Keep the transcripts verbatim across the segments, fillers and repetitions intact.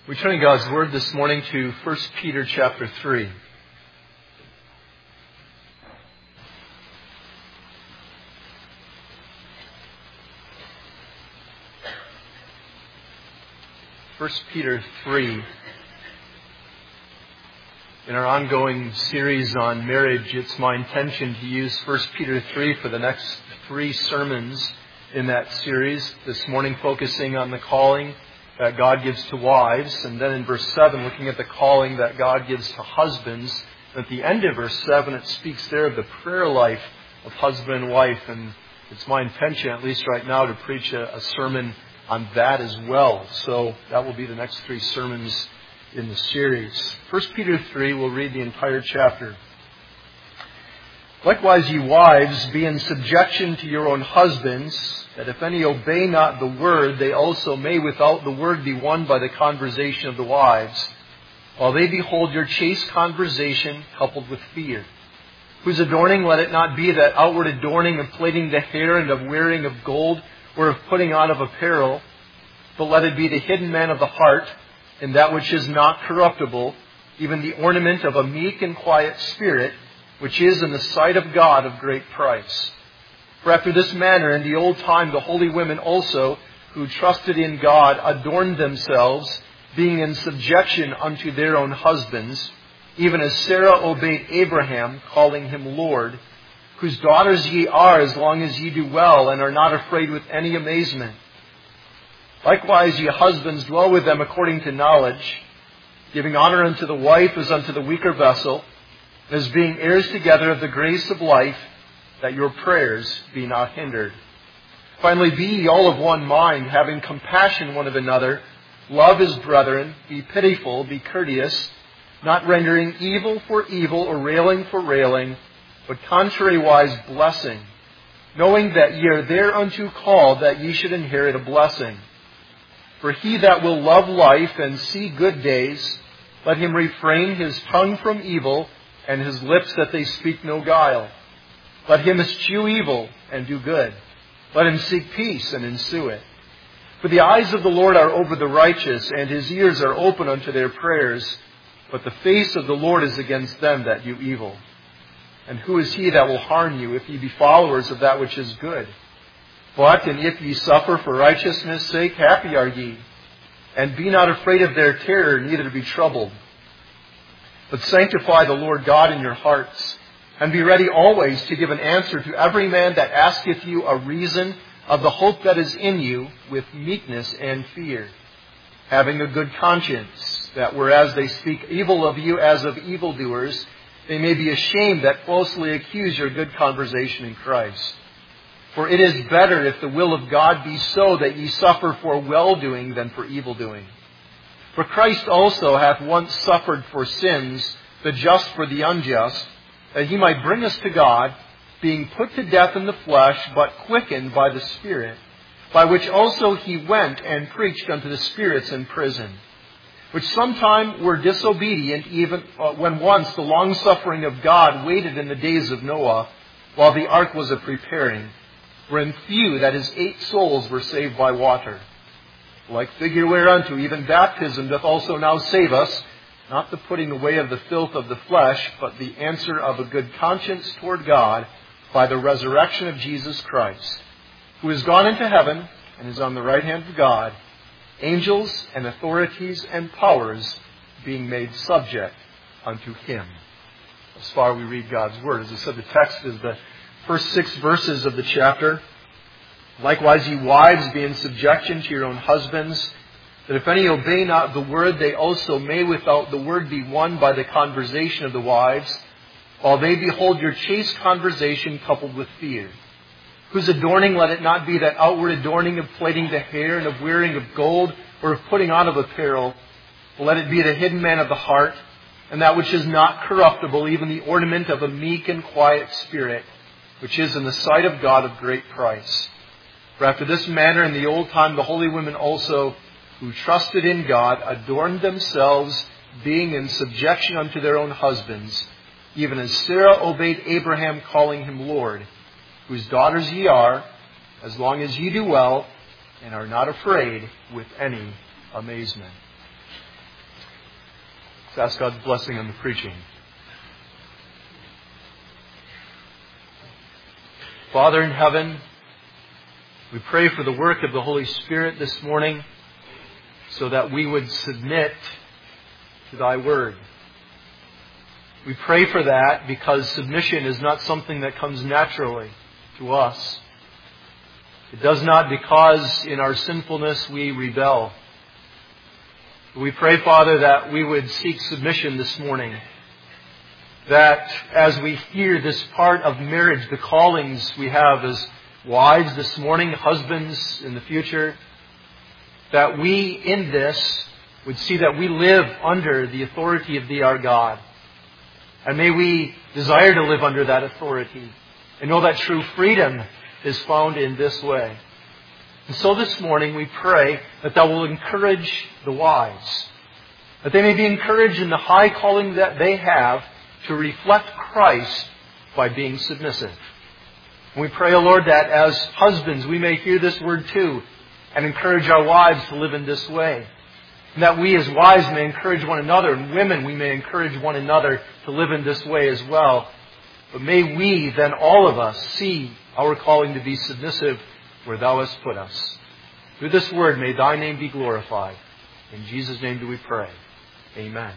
We turn in God's Word this morning to First Peter chapter three. First Peter three. In our ongoing series on marriage, it's my intention to use First Peter three for the next three sermons in that series. This morning focusing on the calling that God gives to wives, and then in verse seven looking at the calling that God gives to husbands. And at the end of verse seven it speaks there of the prayer life of husband and wife, and it's my intention, at least right now, to preach a, a sermon on that as well. So that will be the next three sermons in the series. First Peter three, we'll read the entire chapter. Likewise, ye wives, be in subjection to your own husbands, that if any obey not the word, they also may without the word be won by the conversation of the wives, while they behold your chaste conversation coupled with fear. Whose adorning let it not be that outward adorning of plaiting the hair and of wearing of gold, or of putting on of apparel, but let it be the hidden man of the heart, in that which is not corruptible, even the ornament of a meek and quiet spirit, which is in the sight of God of great price. For after this manner in the old time the holy women also, who trusted in God, adorned themselves, being in subjection unto their own husbands, even as Sarah obeyed Abraham, calling him Lord, whose daughters ye are as long as ye do well, and are not afraid with any amazement. Likewise, ye husbands, dwell with them according to knowledge, giving honor unto the wife as unto the weaker vessel, as being heirs together of the grace of life, that your prayers be not hindered. Finally, be ye all of one mind, having compassion one of another, love as brethren, be pitiful, be courteous, not rendering evil for evil or railing for railing, but contrariwise blessing, knowing that ye are thereunto called, that ye should inherit a blessing. For he that will love life and see good days, let him refrain his tongue from evil, and his lips that they speak no guile. Let him eschew evil and do good. Let him seek peace and ensue it. For the eyes of the Lord are over the righteous, and his ears are open unto their prayers. But the face of the Lord is against them that do evil. And who is he that will harm you, if ye be followers of that which is good? But, and if ye suffer for righteousness' sake, happy are ye. And be not afraid of their terror, neither be troubled. But sanctify the Lord God in your hearts, and be ready always to give an answer to every man that asketh you a reason of the hope that is in you, with meekness and fear, having a good conscience, that whereas they speak evil of you as of evildoers, they may be ashamed that falsely accuse your good conversation in Christ. For it is better, if the will of God be so, that ye suffer for well-doing than for evil-doing. For Christ also hath once suffered for sins, the just for the unjust, that he might bring us to God, being put to death in the flesh, but quickened by the Spirit, by which also he went and preached unto the spirits in prison, which sometime were disobedient, even uh, when once the long-suffering of God waited in the days of Noah, while the ark was a preparing, wherein few, that is, eight souls, were saved by water. Like figure whereunto even baptism doth also now save us, not the putting away of the filth of the flesh, but the answer of a good conscience toward God by the resurrection of Jesus Christ, who is gone into heaven and is on the right hand of God, angels and authorities and powers being made subject unto him. As far we read God's Word. As I said, the text is the first six verses of the chapter. Likewise, ye wives, be in subjection to your own husbands, that if any obey not the word, they also may without the word be won by the conversation of the wives, while they behold your chaste conversation coupled with fear. Whose adorning let it not be that outward adorning of plaiting the hair and of wearing of gold, or of putting on of apparel, but let it be the hidden man of the heart, and that which is not corruptible, even the ornament of a meek and quiet spirit, which is in the sight of God of great price. For after this manner in the old time the holy women also, who trusted in God, adorned themselves, being in subjection unto their own husbands, even as Sarah obeyed Abraham, calling him Lord, whose daughters ye are, as long as ye do well, and are not afraid with any amazement. Let's ask God's blessing on the preaching. Father in heaven, we pray for the work of the Holy Spirit this morning so that we would submit to Thy Word. We pray for that because submission is not something that comes naturally to us. It does not because in our sinfulness we rebel. We pray, Father, that we would seek submission this morning. That as we hear this part of marriage, the callings we have as wives this morning, husbands in the future, that we in this would see that we live under the authority of Thee, our God. And may we desire to live under that authority and know that true freedom is found in this way. And so this morning we pray that Thou will encourage the wives, that they may be encouraged in the high calling that they have to reflect Christ by being submissive. And we pray, O Lord, that as husbands we may hear this word too and encourage our wives to live in this way. And that we as wives may encourage one another, and women we may encourage one another to live in this way as well. But may we then, all of us, see our calling to be submissive where Thou hast put us. Through this word may Thy name be glorified. In Jesus' name do we pray. Amen.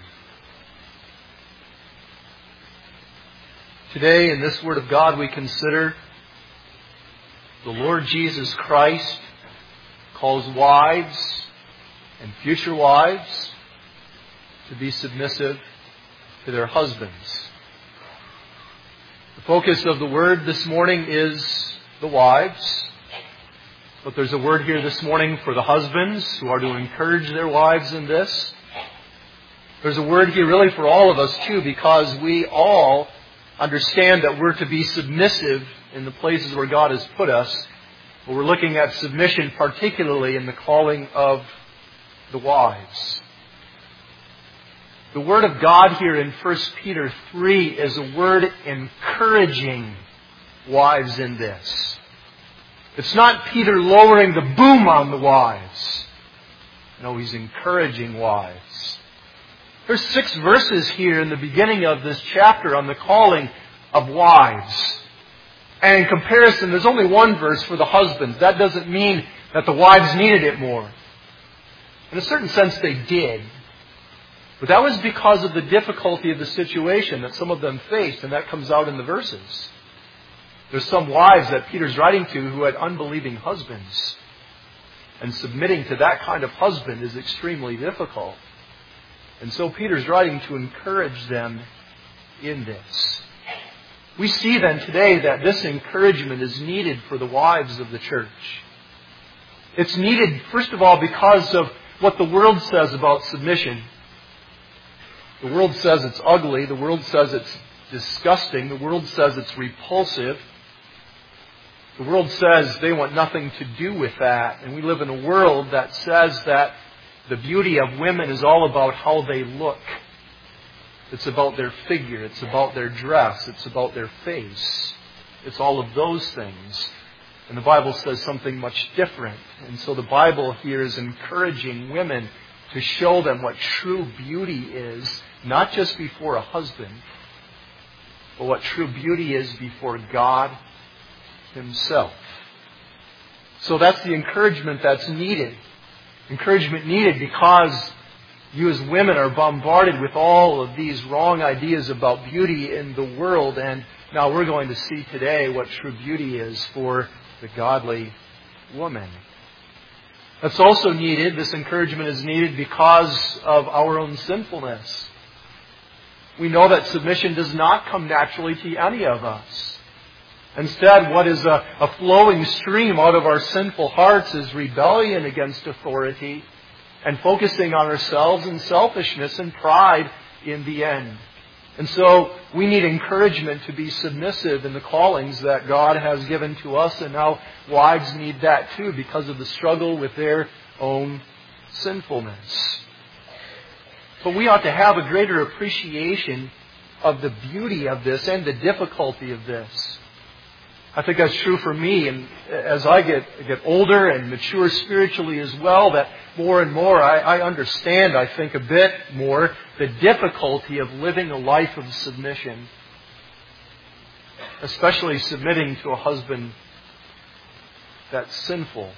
Today in this Word of God we consider the Lord Jesus Christ calls wives and future wives to be submissive to their husbands. The focus of the Word this morning is the wives. But there's a word here this morning for the husbands who are to encourage their wives in this. There's a word here really for all of us too, because we all understand that we're to be submissive in the places where God has put us. But we're looking at submission particularly in the calling of the wives. The word of God here in First Peter three is a word encouraging wives in this. It's not Peter lowering the boom on the wives. No, he's encouraging wives. There's six verses here in the beginning of this chapter on the calling of wives. And in comparison, there's only one verse for the husbands. That doesn't mean that the wives needed it more. In a certain sense, they did. But that was because of the difficulty of the situation that some of them faced, and that comes out in the verses. There's some wives that Peter's writing to who had unbelieving husbands. And submitting to that kind of husband is extremely difficult. And so Peter's writing to encourage them in this. We see then today that this encouragement is needed for the wives of the church. It's needed, first of all, because of what the world says about submission. The world says it's ugly. The world says it's disgusting. The world says it's repulsive. The world says they want nothing to do with that. And we live in a world that says that the beauty of women is all about how they look. It's about their figure. It's about their dress. It's about their face. It's all of those things. And the Bible says something much different. And so the Bible here is encouraging women to show them what true beauty is, not just before a husband, but what true beauty is before God Himself. So that's the encouragement that's needed. Encouragement needed because you as women are bombarded with all of these wrong ideas about beauty in the world. And now we're going to see today what true beauty is for the godly woman. That's also needed. This encouragement is needed because of our own sinfulness. We know that submission does not come naturally to any of us. Instead, what is a, a flowing stream out of our sinful hearts is rebellion against authority and focusing on ourselves and selfishness and pride in the end. And so we need encouragement to be submissive in the callings that God has given to us, and now wives need that too because of the struggle with their own sinfulness. But we ought to have a greater appreciation of the beauty of this and the difficulty of this. I think that's true for me. And as I get get older and mature spiritually as well, that more and more I, I understand, I think, a bit more the difficulty of living a life of submission. Especially submitting to a husband that's sinful.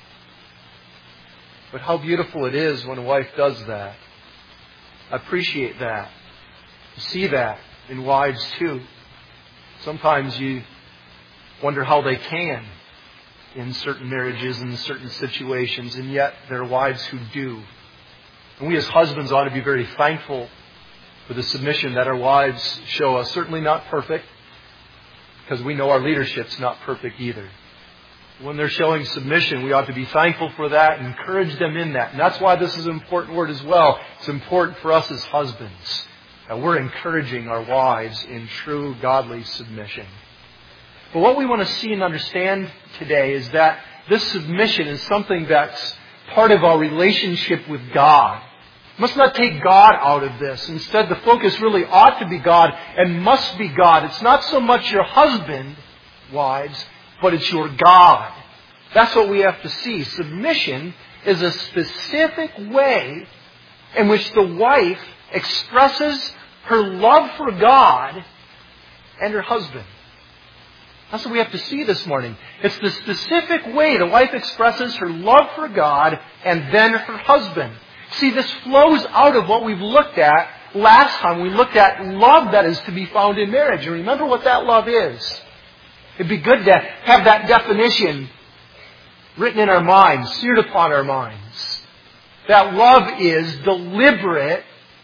But how beautiful it is when a wife does that. I appreciate that. You see that in wives too. Sometimes you wonder how they can in certain marriages and certain situations, and yet there are wives who do. And we as husbands ought to be very thankful for the submission that our wives show us. Certainly not perfect, because we know our leadership's not perfect either. When they're showing submission, we ought to be thankful for that and encourage them in that. And that's why this is an important word as well. It's important for us as husbands that we're encouraging our wives in true godly submission. But what we want to see and understand today is that this submission is something that's part of our relationship with God. We must not take God out of this. Instead, the focus really ought to be God and must be God. It's not so much your husband, wives, but it's your God. That's what we have to see. Submission is a specific way in which the wife expresses her love for God and her husband. That's what we have to see this morning. It's the specific way the wife expresses her love for God and then her husband. See, this flows out of what we've looked at last time. We looked at love that is to be found in marriage. And remember what that love is. It'd be good to have that definition written in our minds, seared upon our minds. That love is deliberate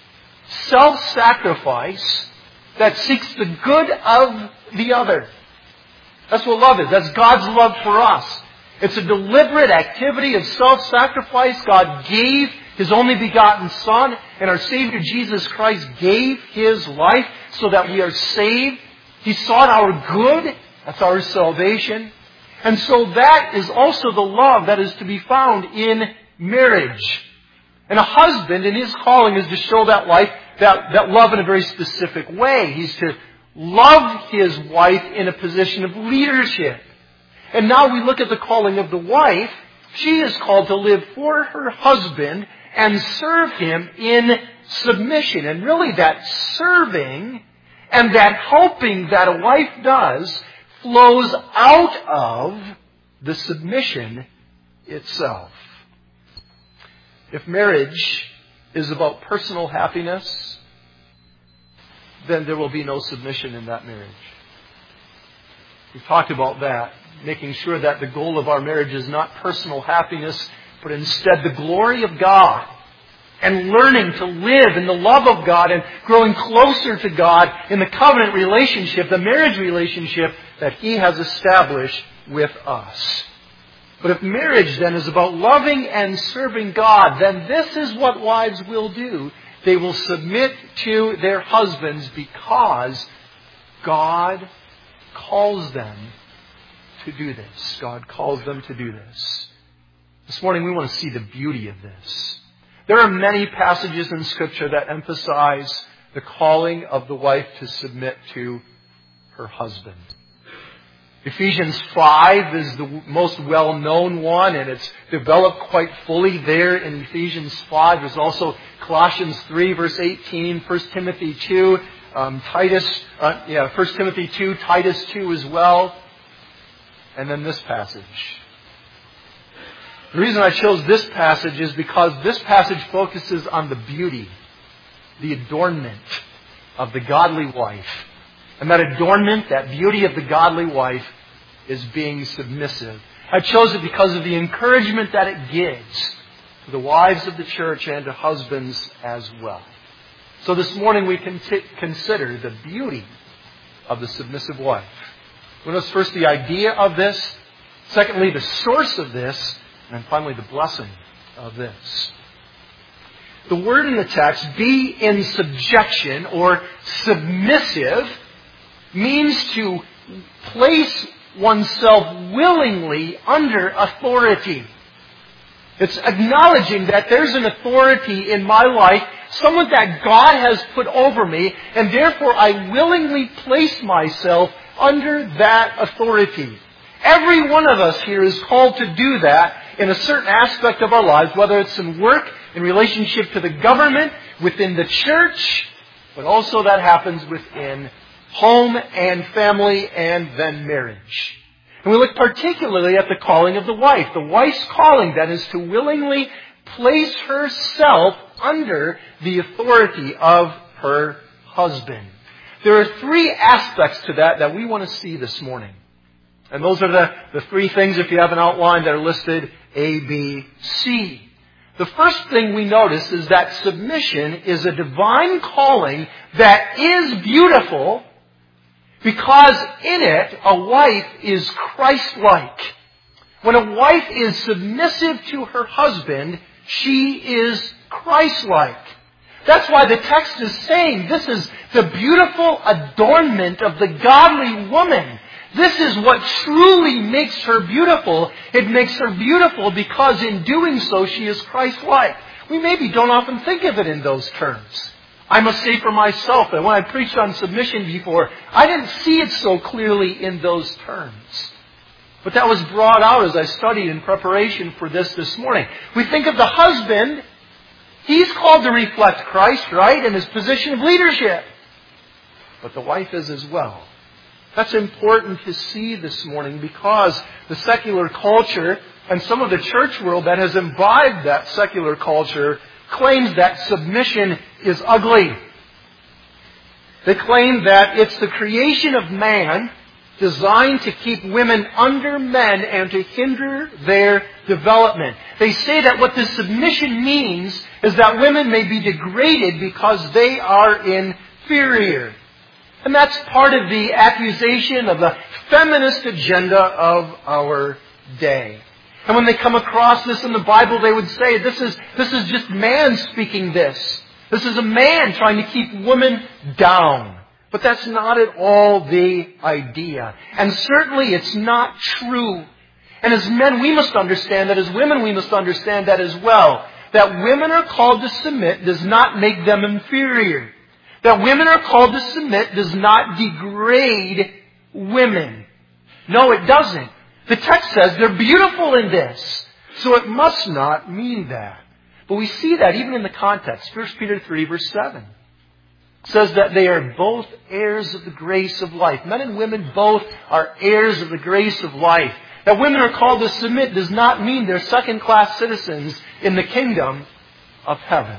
self-sacrifice that seeks the good of the other. That's what love is. That's God's love for us. It's a deliberate activity of self-sacrifice. God gave His only begotten Son, and our Savior Jesus Christ gave His life so that we are saved. He sought our good. That's our salvation. And so that is also the love that is to be found in marriage. And a husband, in his calling, is to show that life, that, that love in a very specific way. He's to love his wife in a position of leadership. And now we look at the calling of the wife. She is called to live for her husband and serve him in submission. And really that serving and that helping that a wife does flows out of the submission itself. If marriage is about personal happiness, then there will be no submission in that marriage. We've talked about that, making sure that the goal of our marriage is not personal happiness, but instead the glory of God, and learning to live in the love of God and growing closer to God in the covenant relationship, the marriage relationship that He has established with us. But if marriage then is about loving and serving God, then this is what wives will do. They will submit to their husbands because God calls them to do this. God calls them to do this. This morning we want to see the beauty of this. There are many passages in Scripture that emphasize the calling of the wife to submit to her husband. Ephesians five is the most well-known one, and it's developed quite fully there in Ephesians five. There's also Colossians three, verse eighteen, First Timothy two, um, Titus, uh, yeah, First Timothy two, Titus two as well, and then this passage. The reason I chose this passage is because this passage focuses on the beauty, the adornment of the godly wife. And that adornment, that beauty of the godly wife is being submissive. I chose it because of the encouragement that it gives to the wives of the church and to husbands as well. So this morning we can t- consider the beauty of the submissive wife. We notice first the idea of this, secondly the source of this, and then finally the blessing of this. The word in the text, be in subjection or submissive, means to place oneself willingly under authority. It's acknowledging that there's an authority in my life, someone that God has put over me, and therefore I willingly place myself under that authority. Every one of us here is called to do that in a certain aspect of our lives, whether it's in work, in relationship to the government, within the church, but also that happens within home and family and then marriage. And we look particularly at the calling of the wife. The wife's calling, then, is to willingly place herself under the authority of her husband. There are three aspects to that that we want to see this morning. And those are the, the three things, if you have an outline, that are listed A, B, C. The first thing we notice is that submission is a divine calling that is beautiful because in it a wife is Christ-like. When a wife is submissive to her husband, she is Christ-like. That's why the text is saying this is the beautiful adornment of the godly woman. This is what truly makes her beautiful. It makes her beautiful because in doing so she is Christ-like. We maybe don't often think of it in those terms. I must say for myself that when I preached on submission before, I didn't see it so clearly in those terms. But that was brought out as I studied in preparation for this this morning. We think of the husband. He's called to reflect Christ, right, in his position of leadership. But the wife is as well. That's important to see this morning because the secular culture and some of the church world that has imbibed that secular culture claims that submission is ugly. They claim that it's the creation of man designed to keep women under men and to hinder their development. They say that what this submission means is that women may be degraded because they are inferior. And that's part of the accusation of the feminist agenda of our day. And when they come across this in the Bible, they would say, this is, this is just man speaking this. This is a man trying to keep women down. But that's not at all the idea. And certainly it's not true. And as men, we must understand that. As women, we must understand that as well. That women are called to submit does not make them inferior. That women are called to submit does not degrade women. No, it doesn't. The text says they're beautiful in this. So it must not mean that. But we see that even in the context. First Peter three, verse seven. It says that they are both heirs of the grace of life. Men and women both are heirs of the grace of life. That women are called to submit does not mean they're second-class citizens in the kingdom of heaven.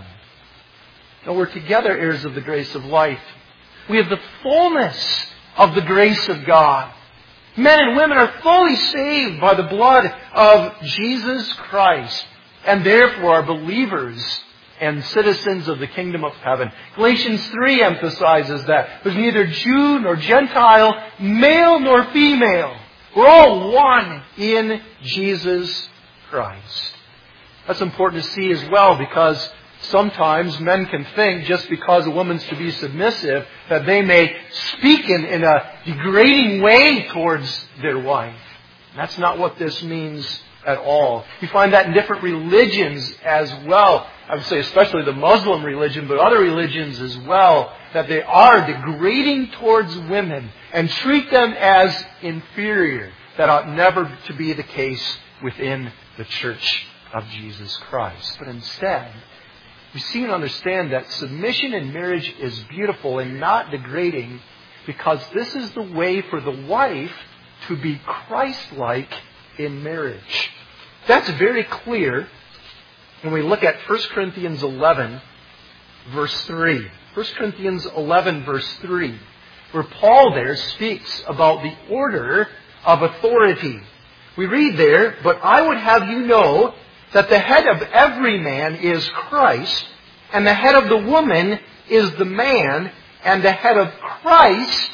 No, we're together heirs of the grace of life. We have the fullness of the grace of God. Men and women are fully saved by the blood of Jesus Christ, and therefore are believers and citizens of the kingdom of heaven. Galatians three emphasizes that. There's neither Jew nor Gentile, male nor female. We're all one in Jesus Christ. That's important to see as well because sometimes men can think just because a woman's to be submissive that they may speak in, in a degrading way towards their wife. That's not what this means at all. You find that in different religions as well. I would say especially the Muslim religion, but other religions as well, that they are degrading towards women and treat them as inferior. That ought never to be the case within the Church of Jesus Christ. But instead, we see and understand that submission in marriage is beautiful and not degrading because this is the way for the wife to be Christ-like in marriage. That's very clear when we look at First Corinthians eleven, verse three. First Corinthians eleven, verse three, where Paul there speaks about the order of authority. We read there, "But I would have you know that the head of every man is Christ, and the head of the woman is the man, and the head of Christ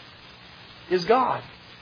is God."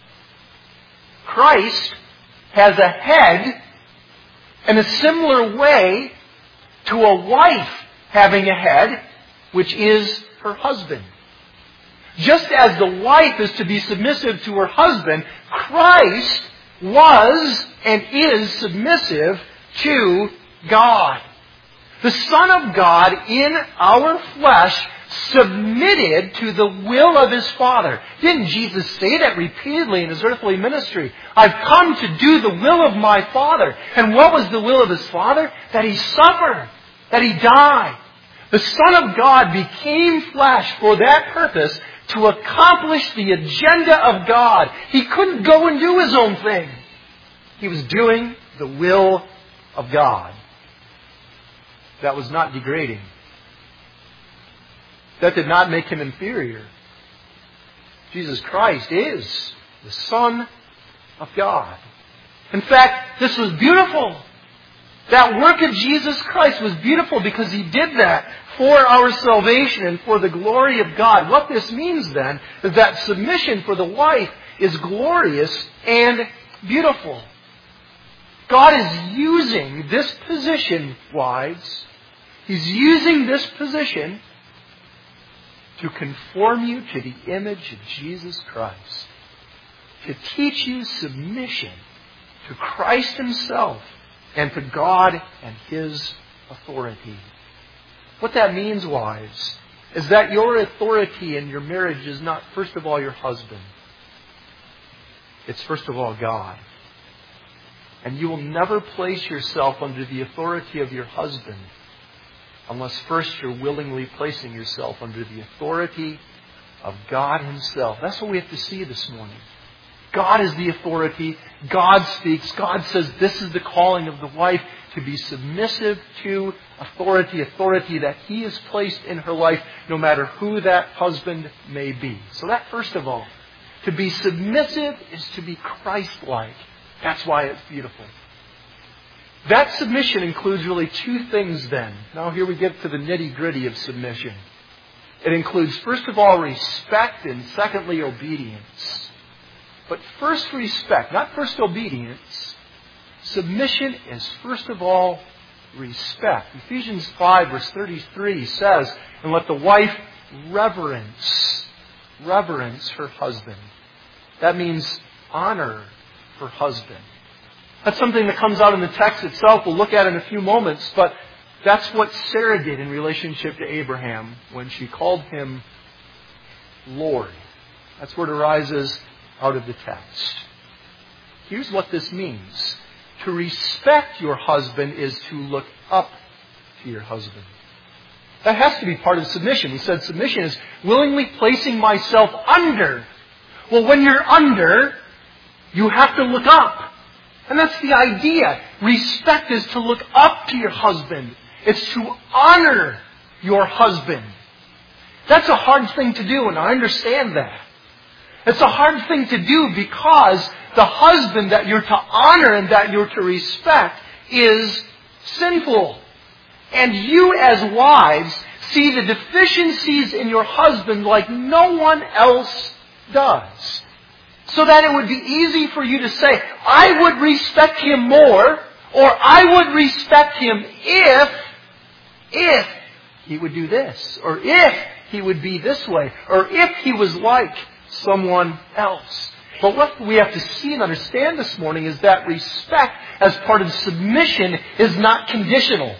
Christ has a head in a similar way to a wife having a head, which is her husband. Just as the wife is to be submissive to her husband, Christ was and is submissive to God. The Son of God in our flesh submitted to the will of His Father. Didn't Jesus say that repeatedly in His earthly ministry? I've come to do the will of my Father. And what was the will of His Father? That He suffered. That He died. The Son of God became flesh for that purpose, to accomplish the agenda of God. He couldn't go and do His own thing. He was doing the will of God. That was not degrading. That did not make Him inferior. Jesus Christ is the Son of God. In fact, this was beautiful. That work of Jesus Christ was beautiful because He did that for our salvation and for the glory of God. What this means then is that submission for the wife is glorious and beautiful. God is using this position, wives. He's using this position to conform you to the image of Jesus Christ. To teach you submission to Christ Himself and to God and His authority. What that means, wives, is that your authority in your marriage is not, first of all, your husband. It's first of all God. And you will never place yourself under the authority of your husband unless first you're willingly placing yourself under the authority of God Himself. That's what we have to see this morning. God is the authority. God speaks. God says this is the calling of the wife, to be submissive to authority, authority that He has placed in her life, no matter who that husband may be. So that, first of all, to be submissive is to be Christ-like. That's why it's beautiful. That submission includes really two things then. Now here we get to the nitty-gritty of submission. It includes, first of all, respect, and secondly, obedience. But first respect, not first obedience. Submission is first of all respect. Ephesians five verse thirty-three says, and let the wife reverence, reverence her husband. That means honor her husband. That's something that comes out in the text itself. We'll look at it in a few moments, but that's what Sarah did in relationship to Abraham when she called him Lord. That's where it arises out of the text. Here's what this means. To respect your husband is to look up to your husband. That has to be part of submission. We said submission is willingly placing myself under. Well, when you're under, you have to look up. And that's the idea. Respect is to look up to your husband. It's to honor your husband. That's a hard thing to do, and I understand that. It's a hard thing to do because the husband that you're to honor and that you're to respect is sinful. And you as wives see the deficiencies in your husband like no one else does. So that it would be easy for you to say, I would respect him more, or I would respect him if, if he would do this, or if he would be this way, or if he was like someone else. But what we have to see and understand this morning is that respect as part of submission is not conditional.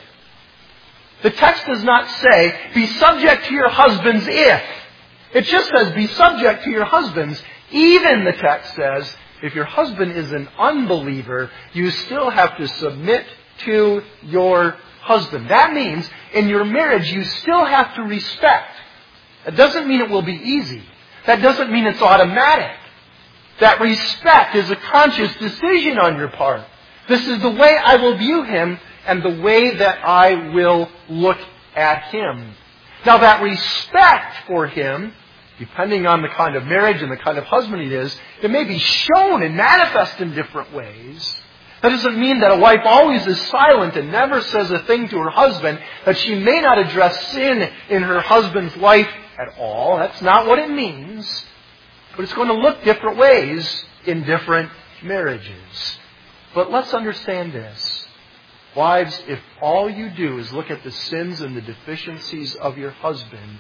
The text does not say, be subject to your husbands if. It just says, be subject to your husbands. Even the text says, if your husband is an unbeliever, you still have to submit to your husband. That means in your marriage you still have to respect. That doesn't mean it will be easy. That doesn't mean it's automatic. That respect is a conscious decision on your part. This is the way I will view him and the way that I will look at him. Now that respect for him, depending on the kind of marriage and the kind of husband he is, it may be shown and manifest in different ways. That doesn't mean that a wife always is silent and never says a thing to her husband, that she may not address sin in her husband's life at all. That's not what it means. But it's going to look different ways in different marriages. But let's understand this. Wives, if all you do is look at the sins and the deficiencies of your husband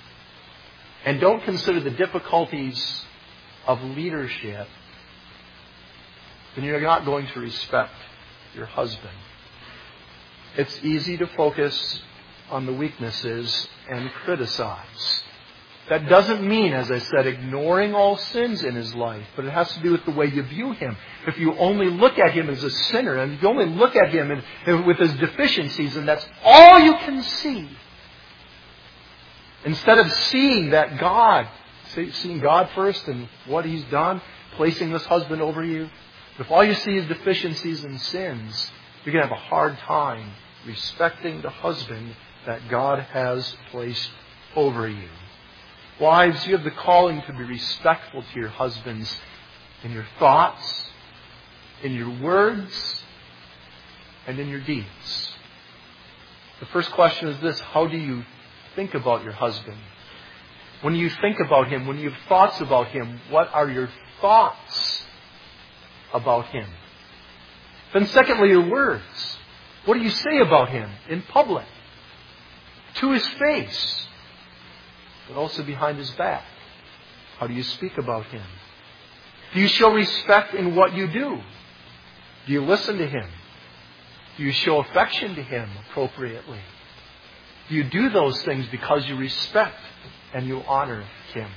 and don't consider the difficulties of leadership, then you're not going to respect your husband. It's easy to focus on the weaknesses and criticize. That doesn't mean, as I said, ignoring all sins in his life, but it has to do with the way you view him. If you only look at him as a sinner, and if you only look at him and, and with his deficiencies, and that's all you can see, instead of seeing that God, seeing God first and what he's done, placing this husband over you, if all you see is deficiencies and sins, you're going to have a hard time respecting the husband that God has placed over you. Wives, you have the calling to be respectful to your husbands in your thoughts, in your words, and in your deeds. The first question is this: how do you think about your husband? When you think about him, when you have thoughts about him, what are your thoughts about him? Then secondly, your words. What do you say about him in public? To his face, but also behind his back. How do you speak about him? Do you show respect in what you do? Do you listen to him? Do you show affection to him appropriately? Do you do those things because you respect and you honor him?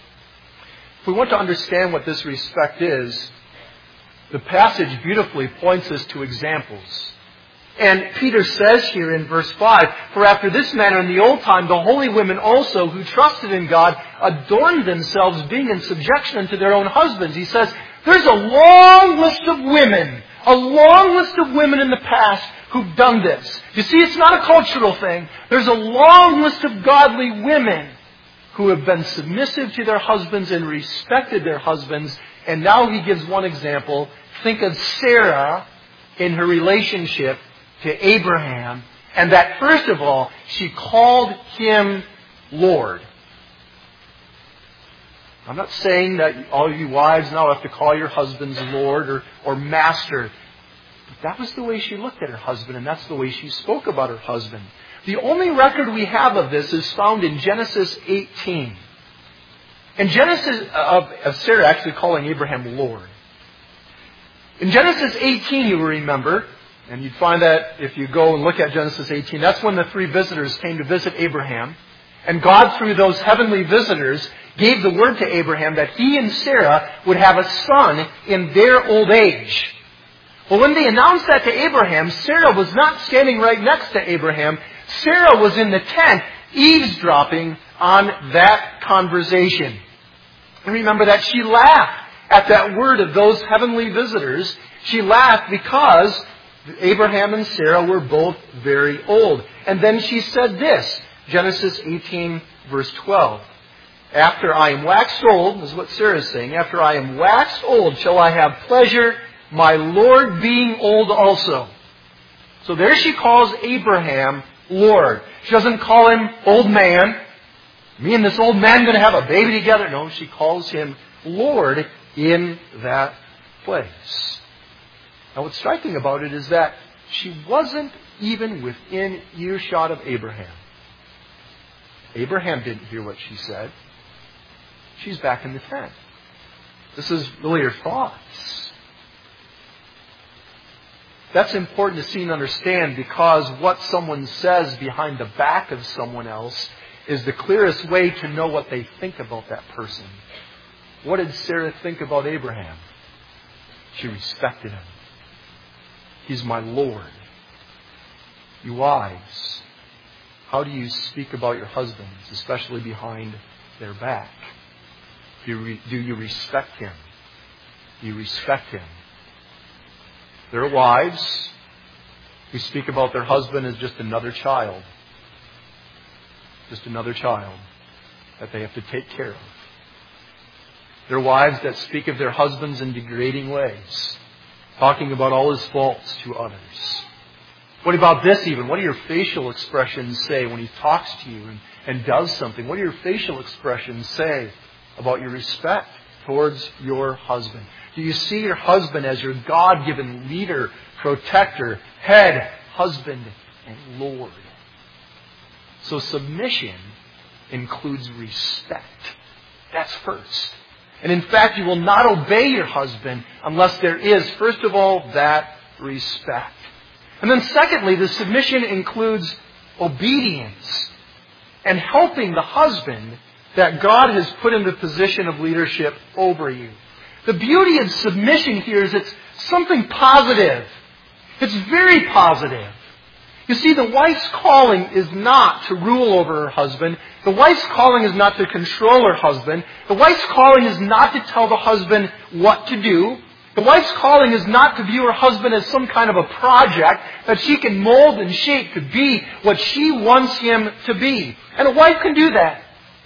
If we want to understand what this respect is, the passage beautifully points us to examples. And Peter says here in verse five, "For after this manner in the old time, the holy women also who trusted in God adorned themselves, being in subjection unto their own husbands." He says, there's a long list of women, a long list of women in the past who've done this. You see, it's not a cultural thing. There's a long list of godly women who have been submissive to their husbands and respected their husbands. And now he gives one example. Think of Sarah in her relationship to Abraham, and that first of all, she called him Lord. I'm not saying that all you wives now have to call your husbands Lord or, or Master. But that was the way she looked at her husband, and that's the way she spoke about her husband. The only record we have of this is found in Genesis eighteen. In Genesis, of, of Sarah actually calling Abraham Lord. In Genesis eighteen, you will remember, and you'd find that if you go and look at Genesis eighteen, that's when the three visitors came to visit Abraham. And God, through those heavenly visitors, gave the word to Abraham that he and Sarah would have a son in their old age. Well, when they announced that to Abraham, Sarah was not standing right next to Abraham. Sarah was in the tent, eavesdropping on that conversation. And remember that she laughed at that word of those heavenly visitors. She laughed because Abraham and Sarah were both very old. And then she said this, Genesis eighteen, verse twelve. "After I am waxed old," this is what Sarah is saying, "after I am waxed old, shall I have pleasure, my Lord being old also." So there she calls Abraham Lord. She doesn't call him old man. Me and this old man going to have a baby together? No, she calls him Lord in that place. Now what's striking about it is that she wasn't even within earshot of Abraham. Abraham didn't hear what she said. She's back in the tent. This is really her thoughts. That's important to see and understand, because what someone says behind the back of someone else is the clearest way to know what they think about that person. What did Sarah think about Abraham? She respected him. He's my Lord. You wives, how do you speak about your husbands, especially behind their back? Do you, re- do you respect him? Do you respect him? There are wives who speak about their husband as just another child. Just another child that they have to take care of. There are wives that speak of their husbands in degrading ways, talking about all his faults to others. What about this even? What do your facial expressions say when he talks to you and, and does something? What do your facial expressions say about your respect towards your husband? Do you see your husband as your God-given leader, protector, head, husband, and Lord? So submission includes respect. That's first. And in fact, you will not obey your husband unless there is, first of all, that respect. And then secondly, the submission includes obedience, and helping the husband that God has put in the position of leadership over you. The beauty of submission here is it's something positive. It's very positive. You see, the wife's calling is not to rule over her husband. The wife's calling is not to control her husband. The wife's calling is not to tell the husband what to do. The wife's calling is not to view her husband as some kind of a project that she can mold and shape to be what she wants him to be. And a wife can do that.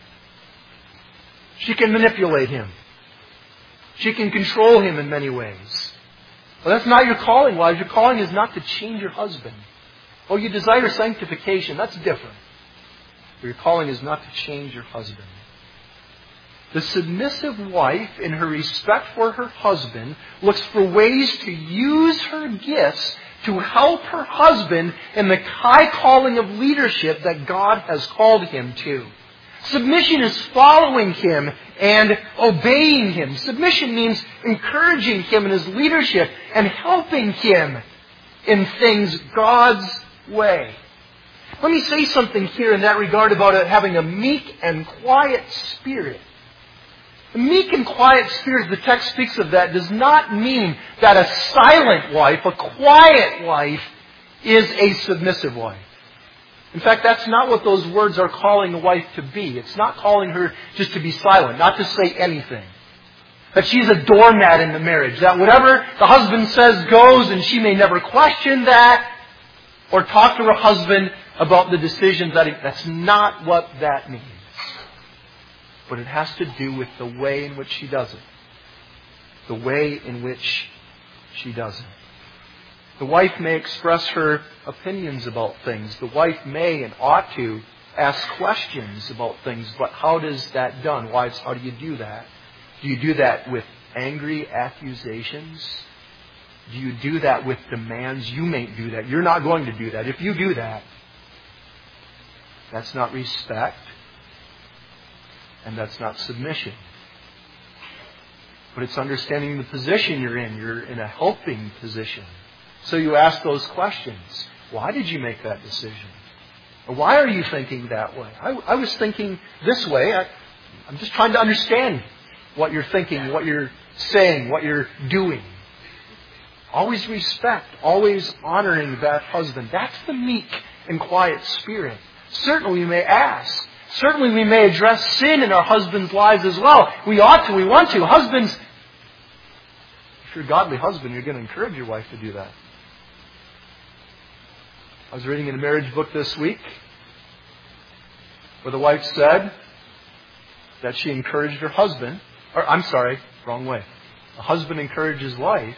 She can manipulate him. She can control him in many ways. But that's not your calling, wives. Your calling is not to change your husband. Oh, you desire sanctification. That's different. But your calling is not to change your husband. The submissive wife, in her respect for her husband, looks for ways to use her gifts to help her husband in the high calling of leadership that God has called him to. Submission is following him and obeying him. Submission means encouraging him in his leadership and helping him in things God's way. Let me say something here in that regard about it having a meek and quiet spirit. A meek and quiet spirit, the text speaks of that, does not mean that a silent wife, a quiet wife, is a submissive wife. In fact, that's not what those words are calling a wife to be. It's not calling her just to be silent, not to say anything. That she's a doormat in the marriage. That whatever the husband says goes, and she may never question that or talk to her husband about the decisions that he... That's not what that means. But it has to do with the way in which she does it. The way in which she does it. The wife may express her opinions about things. The wife may and ought to ask questions about things. But how does that done? Wives, how do you do that? Do you do that with angry accusations? Do you do that with demands? You may do that. You're not going to do that. If you do that, that's not respect. And that's not submission. But it's understanding the position you're in. You're in a helping position. So you ask those questions. Why did you make that decision? Or why are you thinking that way? I, I was thinking this way. I, I'm just trying to understand what you're thinking, what you're saying, what you're doing. Always respect, always honoring that husband. That's the meek and quiet spirit. Certainly we may ask. Certainly we may address sin in our husbands' lives as well. We ought to, we want to. Husbands, if you're a godly husband, you're going to encourage your wife to do that. I was reading in a marriage book this week where the wife said that she encouraged her husband, or I'm sorry, wrong way. A husband encouraged his wife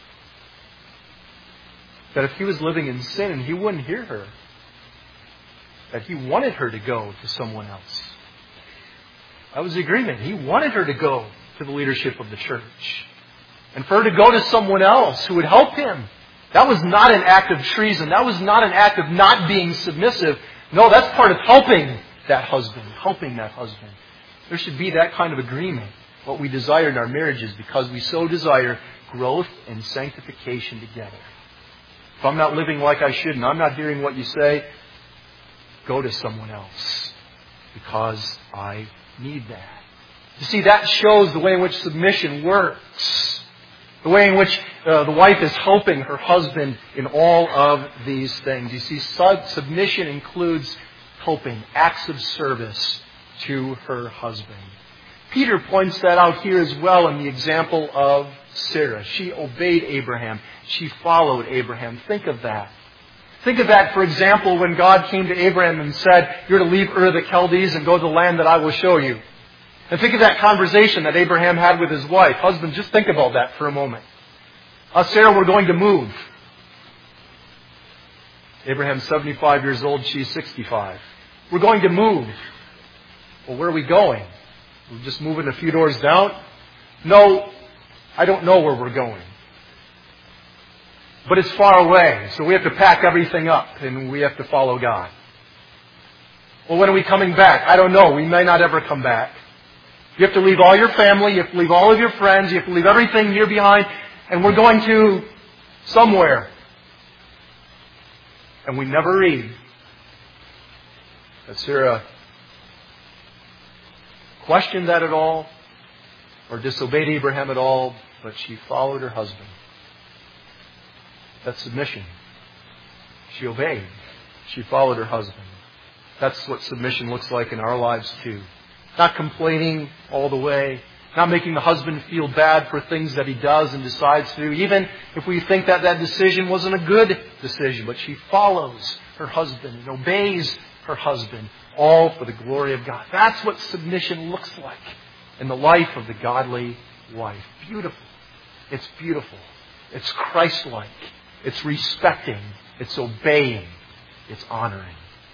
that if he was living in sin and he wouldn't hear her, that he wanted her to go to someone else. That was the agreement. He wanted her to go to the leadership of the church. And for her to go to someone else who would help him. That was not an act of treason. That was not an act of not being submissive. No, that's part of helping that husband. Helping that husband. There should be that kind of agreement. What we desire in our marriages because we so desire growth and sanctification together. If I'm not living like I should and I'm not hearing what you say, go to someone else because I need that. You see, that shows the way in which submission works. The way in which uh, the wife is helping her husband in all of these things. You see, sub- submission includes helping, acts of service to her husband. Peter points that out here as well in the example of Sarah. She obeyed Abraham. She followed Abraham. Think of that. Think of that, for example, when God came to Abraham and said, you're to leave Ur of the Chaldees and go to the land that I will show you. And think of that conversation that Abraham had with his wife. Husband, just think about that for a moment. Uh, Sarah, we're going to move. Abraham's seventy-five years old, she's sixty-five. We're going to move. Well, where are we going? We're just moving a few doors down? No, I don't know where we're going. But it's far away, so we have to pack everything up and we have to follow God. Well, when are we coming back? I don't know. We may not ever come back. You have to leave all your family. You have to leave all of your friends. You have to leave everything here behind. And we're going to somewhere. And we never read That Sarah questioned that at all, or disobeyed Abraham at all, but she followed her husband. That's submission. She obeyed. She followed her husband. That's what submission looks like in our lives too. Not complaining all the way. Not making the husband feel bad for things that he does and decides to do. Even if we think that that decision wasn't a good decision. But she follows her husband and obeys her husband. All for the glory of God. That's what submission looks like in the life of the godly wife. Beautiful. It's beautiful. It's Christ-like. It's respecting. It's obeying. It's honoring.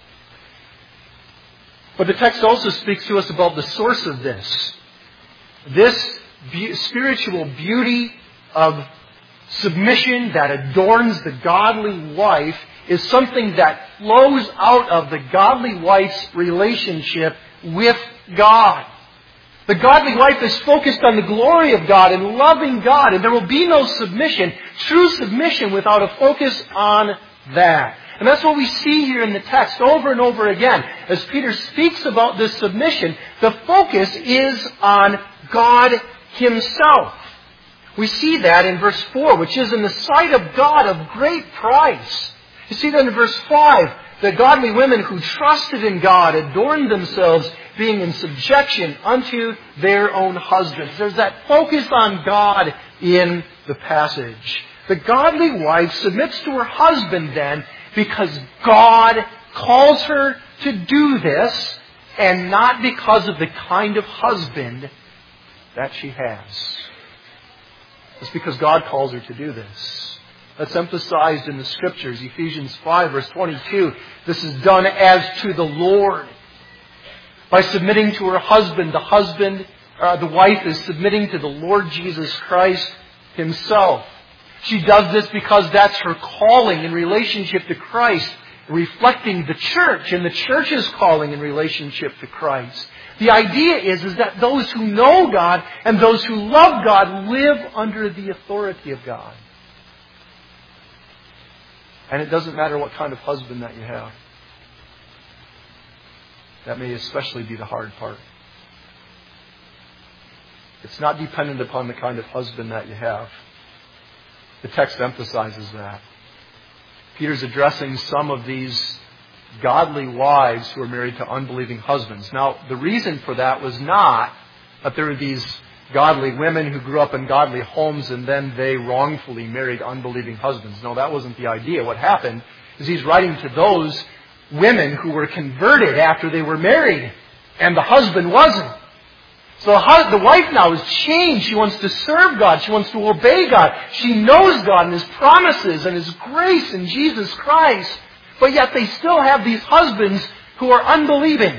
But the text also speaks to us about the source of this. This be- spiritual beauty of submission that adorns the godly wife is something that flows out of the godly wife's relationship with God. The godly wife is focused on the glory of God and loving God, and there will be no submission, true submission, without a focus on that. And that's what we see here in the text over and over again. As Peter speaks about this submission, the focus is on God Himself. We see that in verse four, which is in the sight of God of great price. You see that in verse five, the godly women who trusted in God adorned themselves, being in subjection unto their own husbands. There's that focus on God in the passage. The godly wife submits to her husband then because God calls her to do this, and not because of the kind of husband that she has. It's because God calls her to do this. That's emphasized in the Scriptures. Ephesians five, verse twenty-two. This is done as to the Lord. By submitting to her husband, the husband, uh, the wife is submitting to the Lord Jesus Christ Himself. She does this because that's her calling in relationship to Christ, reflecting the church and the church's calling in relationship to Christ. The idea is, is that those who know God and those who love God live under the authority of God. And it doesn't matter what kind of husband that you have. That may especially be the hard part. It's not dependent upon the kind of husband that you have. The text emphasizes that. Peter's addressing some of these godly wives who are married to unbelieving husbands. Now, the reason for that was not that there were these godly women who grew up in godly homes and then they wrongfully married unbelieving husbands. No, that wasn't the idea. What happened is he's writing to those women who were converted after they were married and the husband wasn't. So the wife now is changed. She wants to serve God. She wants to obey God. She knows God and His promises and His grace in Jesus Christ. But yet they still have these husbands who are unbelieving.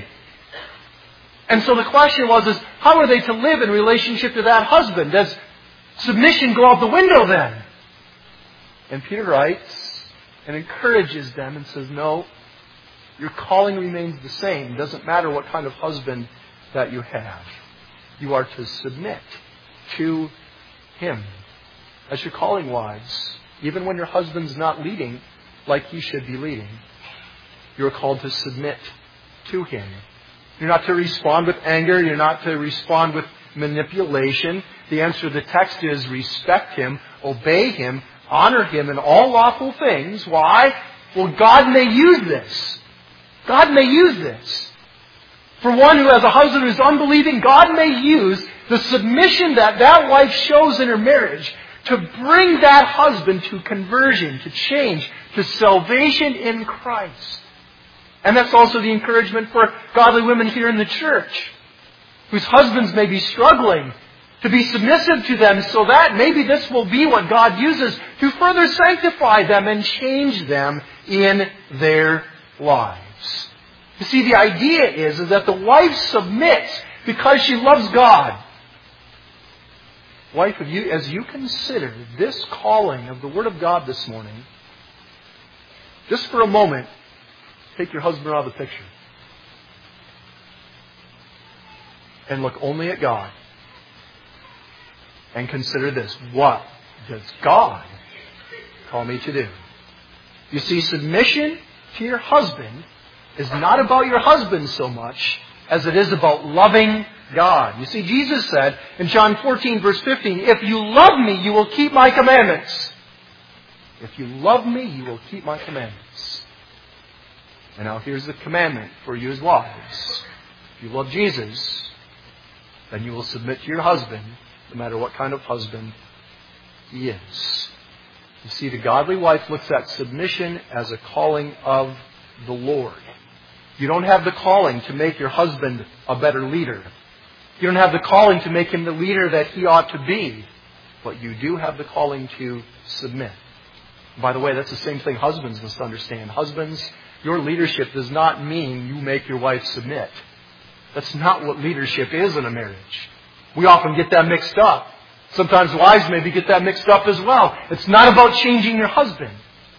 And so the question was, is how are they to live in relationship to that husband? Does submission go out the window then? And Peter writes and encourages them and says, no, your calling remains the same. It doesn't matter what kind of husband that you have. You are to submit to Him. As your calling, wives, even when your husband's not leading like he should be leading, you're called to submit to Him. You're not to respond with anger. You're not to respond with manipulation. The answer to the text is respect Him, obey Him, honor Him in all lawful things. Why? Well, God may use this. God may use this. For one who has a husband who is unbelieving, God may use the submission that that wife shows in her marriage to bring that husband to conversion, to change, to salvation in Christ. And that's also the encouragement for godly women here in the church, whose husbands may be struggling, to be submissive to them so that maybe this will be what God uses to further sanctify them and change them in their lives. You see, the idea is, is that the wife submits because she loves God. Wife, if you, as you consider this calling of the Word of God this morning, just for a moment, take your husband out of the picture. And look only at God. And consider this. What does God call me to do? You see, submission to your husband is not about your husband so much as it is about loving God. You see, Jesus said in John fourteen, verse fifteen, if you love me, you will keep my commandments. If you love me, you will keep my commandments. And now here's the commandment for you as wives. If you love Jesus, then you will submit to your husband, no matter what kind of husband he is. You see, the godly wife looks at submission as a calling of the Lord. You don't have the calling to make your husband a better leader. You don't have the calling to make him the leader that he ought to be. But you do have the calling to submit. By the way, that's the same thing husbands must understand. Husbands, your leadership does not mean you make your wife submit. That's not what leadership is in a marriage. We often get that mixed up. Sometimes wives maybe get that mixed up as well. It's not about changing your husband.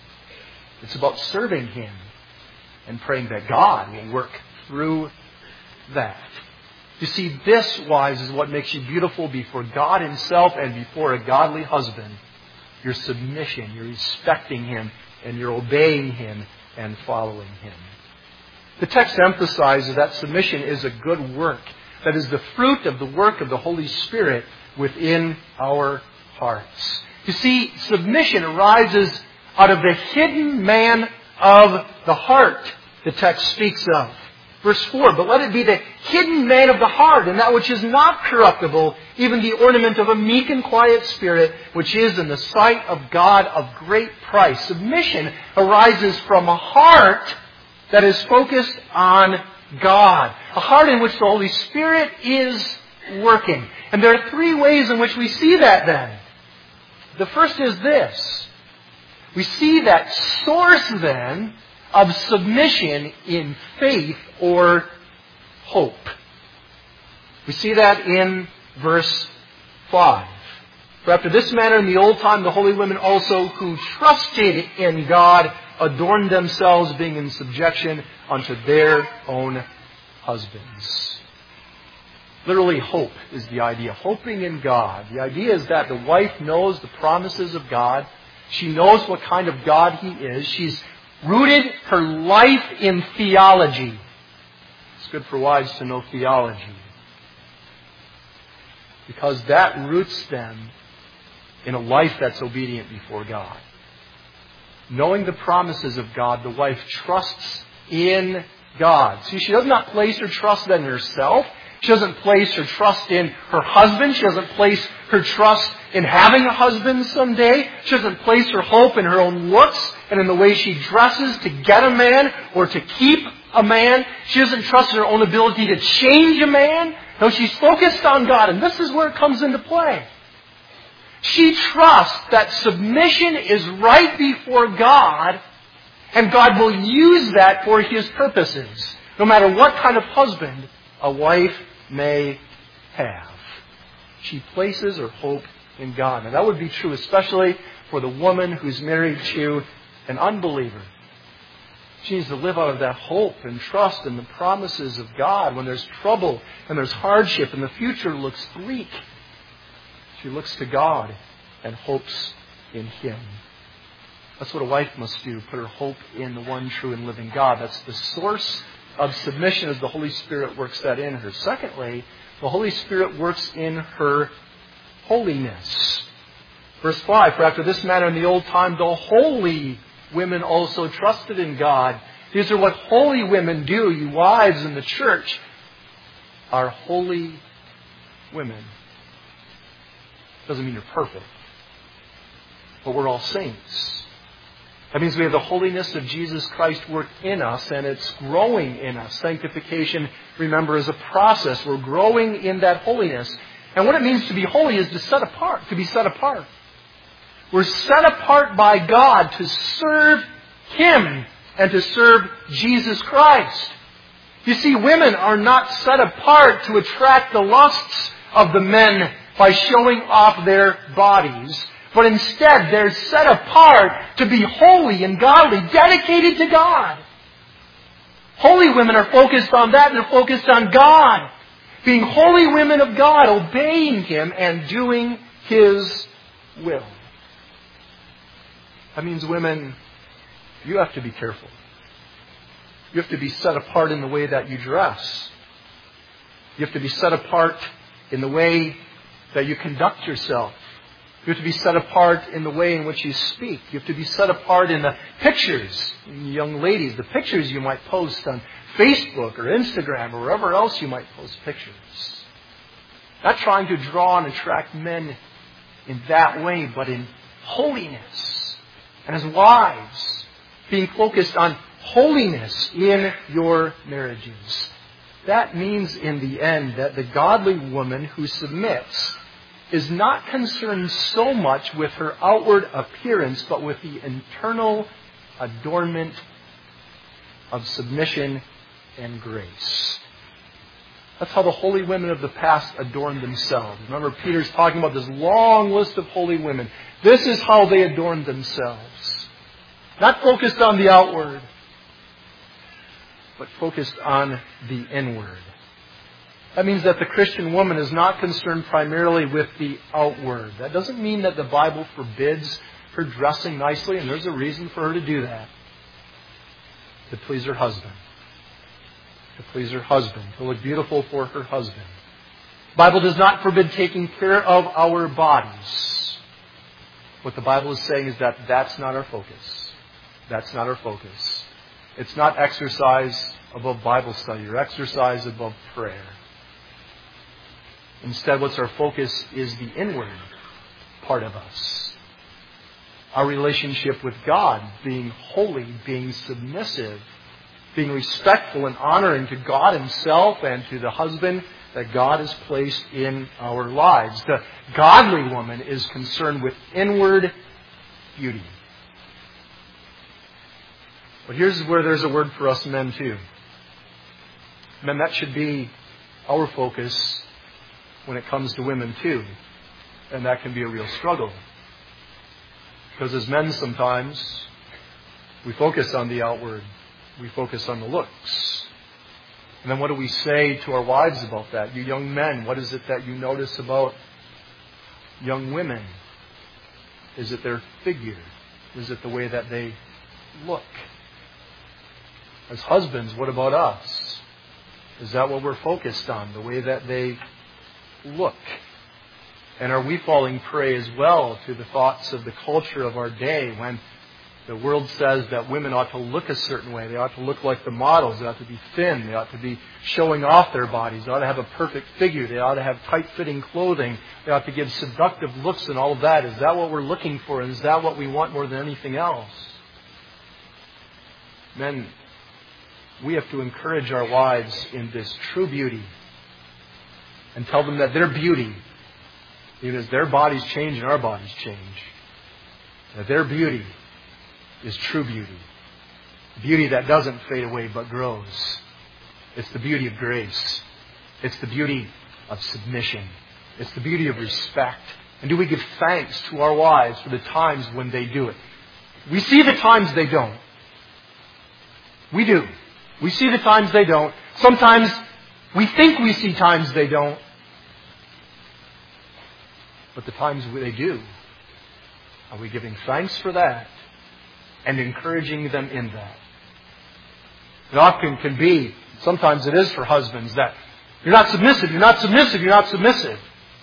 It's about serving him and praying that God will work through that. You see, this, wives, is what makes you beautiful before God Himself and before a godly husband. Your submission, you're respecting Him, and you're obeying Him and following Him. The text emphasizes that submission is a good work. That is the fruit of the work of the Holy Spirit within our hearts. You see, submission arises out of the hidden man of the heart the text speaks of. Verse four, but let it be the hidden man of the heart, and that which is not corruptible, even the ornament of a meek and quiet spirit, which is in the sight of God of great price. Submission arises from a heart that is focused on God. A heart in which the Holy Spirit is working. And there are three ways in which we see that then. The first is this. We see that source then of submission in faith or hope. We see that in verse five. For after this manner in the old time the holy women also who trusted in God adorned themselves, being in subjection unto their own husbands. Literally, hope is the idea. Hoping in God. The idea is that the wife knows the promises of God. She knows what kind of God He is. She's rooted her life in theology. It's good for wives to know theology, because that roots them in a life that's obedient before God. Knowing the promises of God, the wife trusts in God. See, she does not place her trust in herself. She doesn't place her trust in her husband. She doesn't place her trust in having a husband someday. She doesn't place her hope in her own looks and in the way she dresses to get a man or to keep a man. She doesn't trust in her own ability to change a man. No, she's focused on God, and this is where it comes into play. She trusts that submission is right before God, and God will use that for His purposes, no matter what kind of husband a wife may have. She places her hope in God. And that would be true especially for the woman who's married to an unbeliever. She needs to live out of that hope and trust in the promises of God when there's trouble and there's hardship and the future looks bleak. She looks to God and hopes in Him. That's what a wife must do, put her hope in the one true and living God. That's the source of submission as the Holy Spirit works that in her. Secondly, the Holy Spirit works in her holiness. Verse five, for after this manner in the old time, the holy women also trusted in God. These are what holy women do. You wives in the church are holy women. Doesn't mean you're perfect, but we're all saints. That means we have the holiness of Jesus Christ worked in us, and it's growing in us. Sanctification, remember, is a process. We're growing in that holiness. And what it means to be holy is to set apart, to be set apart. We're set apart by God to serve Him and to serve Jesus Christ. You see, women are not set apart to attract the lusts of the men by showing off their bodies, but instead they're set apart to be holy and godly, dedicated to God. Holy women are focused on that, and they're focused on God. Being holy women of God, obeying Him and doing His will. That means, women, you have to be careful. You have to be set apart in the way that you dress. You have to be set apart in the way that you conduct yourself. You have to be set apart in the way in which you speak. You have to be set apart in the pictures, young ladies, the pictures you might post on Facebook or Instagram or wherever else you might post pictures. Not trying to draw and attract men in that way, but in holiness. And as wives, being focused on holiness in your marriages. That means in the end that the godly woman who submits is not concerned so much with her outward appearance, but with the internal adornment of submission and grace. That's how the holy women of the past adorned themselves. Remember, Peter's talking about this long list of holy women. This is how they adorned themselves. Not focused on the outward, but focused on the inward. That means that the Christian woman is not concerned primarily with the outward. That doesn't mean that the Bible forbids her dressing nicely, and there's a reason for her to do that. To please her husband. To please her husband. To look beautiful for her husband. The Bible does not forbid taking care of our bodies. What the Bible is saying is that that's not our focus. That's not our focus. It's not exercise above Bible study or exercise above prayer. Instead, what's our focus is the inward part of us. Our relationship with God, being holy, being submissive, being respectful and honoring to God Himself and to the husband that God has placed in our lives. The godly woman is concerned with inward beauty. But here's where there's a word for us men too. Men, that should be our focus when it comes to women too. And that can be a real struggle. Because as men sometimes, we focus on the outward. We focus on the looks. And then what do we say to our wives about that? You young men, what is it that you notice about young women? Is it their figure? Is it the way that they look? As husbands, what about us? Is that what we're focused on? The way that they look? And are we falling prey as well to the thoughts of the culture of our day when the world says that women ought to look a certain way? They ought to look like the models. They ought to be thin. They ought to be showing off their bodies. They ought to have a perfect figure. They ought to have tight-fitting clothing. They ought to give seductive looks and all of that. Is that what we're looking for? Is that what we want more than anything else? Men, we have to encourage our wives in this true beauty and tell them that their beauty, even as their bodies change and our bodies change, that their beauty is true beauty. Beauty that doesn't fade away but grows. It's the beauty of grace. It's the beauty of submission. It's the beauty of respect. And do we give thanks to our wives for the times when they do it? We see the times they don't. We do. We see the times they don't. Sometimes we think we see times they don't. But the times they do, are we giving thanks for that and encouraging them in that? It often can be, sometimes it is for husbands, that you're not submissive, you're not submissive, you're not submissive.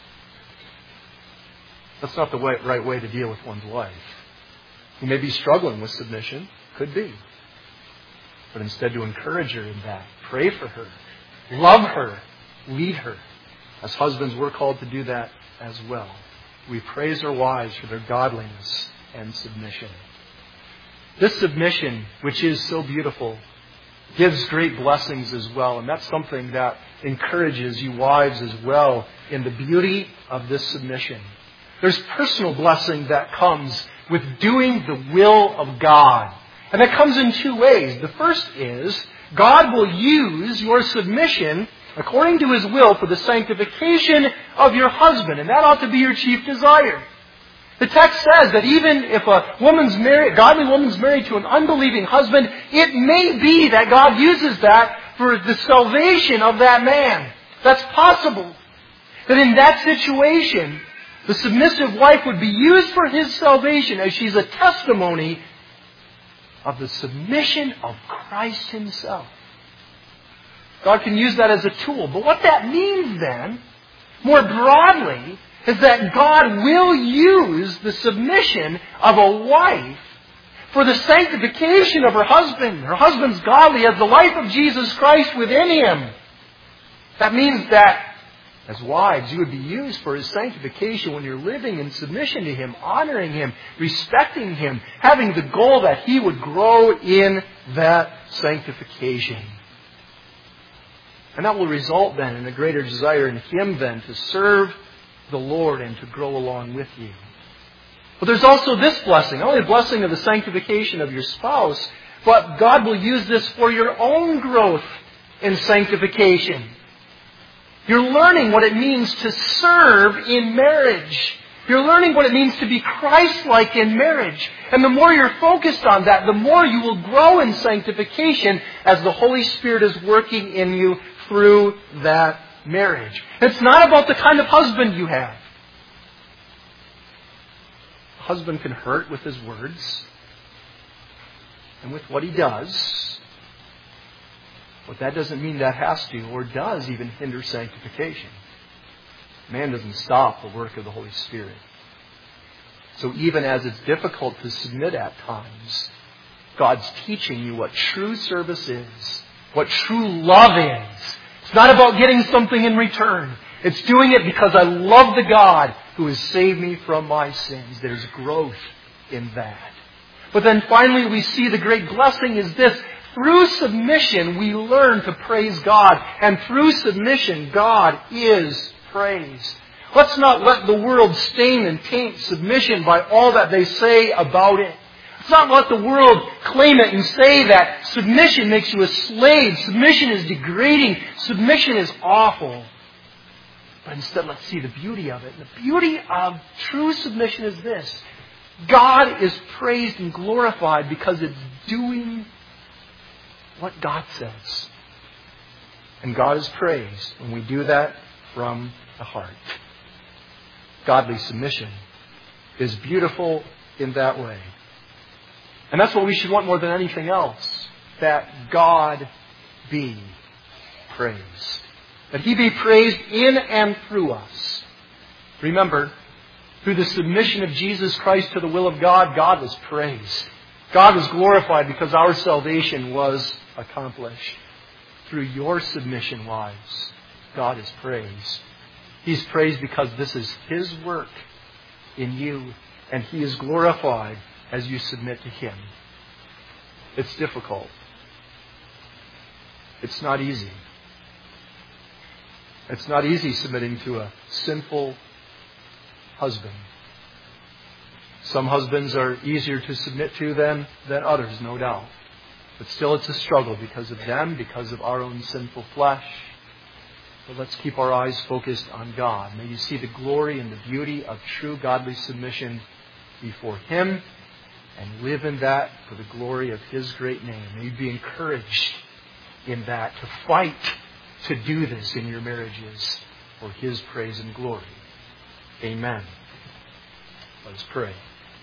That's not the way, right way to deal with one's wife. You may be struggling with submission, could be. But instead to encourage her in that. Pray for her. Love her. Lead her. As husbands, we're called to do that as well. We praise our wives for their godliness and submission. This submission, which is so beautiful, gives great blessings as well. And that's something that encourages you wives as well in the beauty of this submission. There's personal blessing that comes with doing the will of God. And that comes in two ways. The first is, God will use your submission according to His will for the sanctification of your husband. And that ought to be your chief desire. The text says that even if a woman's married, a godly woman's married to an unbelieving husband, it may be that God uses that for the salvation of that man. That's possible. That in that situation, the submissive wife would be used for his salvation as she's a testimony of the submission of Christ Himself. God can use that as a tool. But what that means then, more broadly, is that God will use the submission of a wife for the sanctification of her husband. Her husband's godly, has the life of Jesus Christ within him. That means that as wives, you would be used for His sanctification when you're living in submission to Him, honoring Him, respecting Him, having the goal that He would grow in that sanctification. And that will result then in a greater desire in Him then to serve the Lord and to grow along with you. But there's also this blessing, not only the blessing of the sanctification of your spouse, but God will use this for your own growth in sanctification. You're learning what it means to serve in marriage. You're learning what it means to be Christ-like in marriage. And the more you're focused on that, the more you will grow in sanctification as the Holy Spirit is working in you through that marriage. It's not about the kind of husband you have. A husband can hurt with his words and with what he does. But that doesn't mean that has to or does even hinder sanctification. Man doesn't stop the work of the Holy Spirit. So even as it's difficult to submit at times, God's teaching you what true service is, what true love is. It's not about getting something in return. It's doing it because I love the God who has saved me from my sins. There's growth in that. But then finally we see the great blessing is this. Through submission, we learn to praise God. And through submission, God is praised. Let's not let the world stain and taint submission by all that they say about it. Let's not let the world claim it and say that submission makes you a slave. Submission is degrading. Submission is awful. But instead, let's see the beauty of it. And the beauty of true submission is this. God is praised and glorified because it's doing what God says. And God is praised when we do that from the heart. Godly submission is beautiful in that way. And that's what we should want more than anything else. That God be praised. That He be praised in and through us. Remember, through the submission of Jesus Christ to the will of God, God was praised. God was glorified because our salvation was accomplished. Through your submission, wives, God is praised. He's praised because this is His work in you, and He is glorified as you submit to Him. It's difficult. It's not easy. It's not easy submitting to a sinful husband. Some husbands are easier to submit to than, than others, no doubt. But still it's a struggle because of them, because of our own sinful flesh. But let's keep our eyes focused on God. May you see the glory and the beauty of true godly submission before Him and live in that for the glory of His great name. May you be encouraged in that to fight to do this in your marriages for His praise and glory. Amen. Let us pray.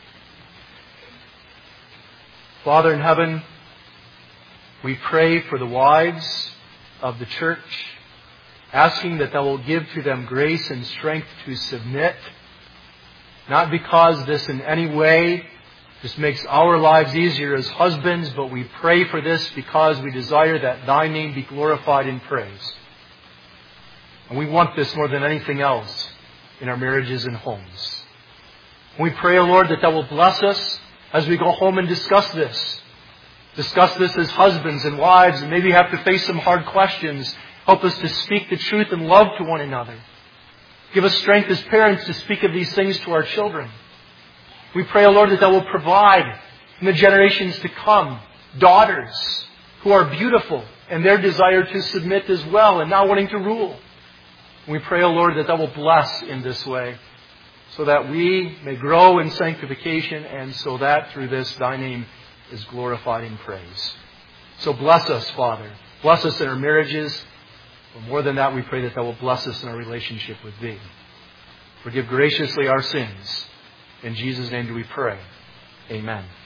Father in heaven, we pray for the wives of the church, asking that Thou will give to them grace and strength to submit, not because this in any way just makes our lives easier as husbands, but we pray for this because we desire that Thy name be glorified in praise. And we want this more than anything else in our marriages and homes. We pray, O Lord, that Thou will bless us as we go home and discuss this. Discuss this as husbands and wives, and maybe have to face some hard questions. Help us to speak the truth and love to one another. Give us strength as parents to speak of these things to our children. We pray, O Lord, that Thou will provide in the generations to come daughters who are beautiful and their desire to submit as well and not wanting to rule. We pray, O Lord, that Thou will bless in this way so that we may grow in sanctification and so that through this Thy name is glorified in praise. So bless us, Father. Bless us in our marriages. But more than that, we pray that Thou will bless us in our relationship with Thee. Forgive graciously our sins. In Jesus' name do we pray. Amen.